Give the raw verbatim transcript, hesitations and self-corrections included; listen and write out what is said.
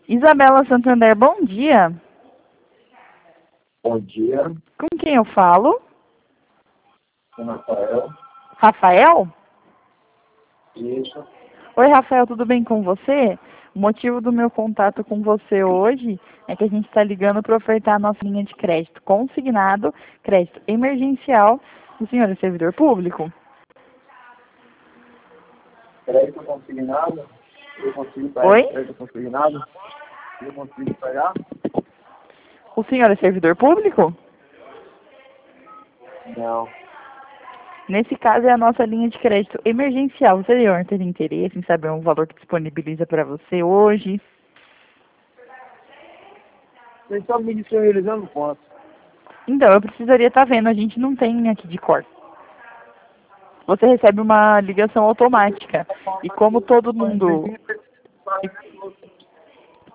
Isabela Santander, bom dia. Bom dia, Com quem eu falo? sou Rafael. Rafael? Isso. Oi, Rafael, tudo bem com você? O motivo do meu contato com você hoje é que a gente está ligando para ofertar a nossa linha de crédito consignado, crédito emergencial. O senhor é servidor público? Crédito consignado? Eu consigo pagar Oi? crédito consignado? Eu consigo pagar? O senhor é servidor público? Não. Nesse caso, é a nossa linha de crédito emergencial. Você senhor tem interesse em saber um valor que disponibiliza para você hoje? Vocês estão me disponibilizando quanto? Então, eu precisaria estar vendo. A gente não tem aqui de cor. Você recebe uma ligação automática. E como todo mundo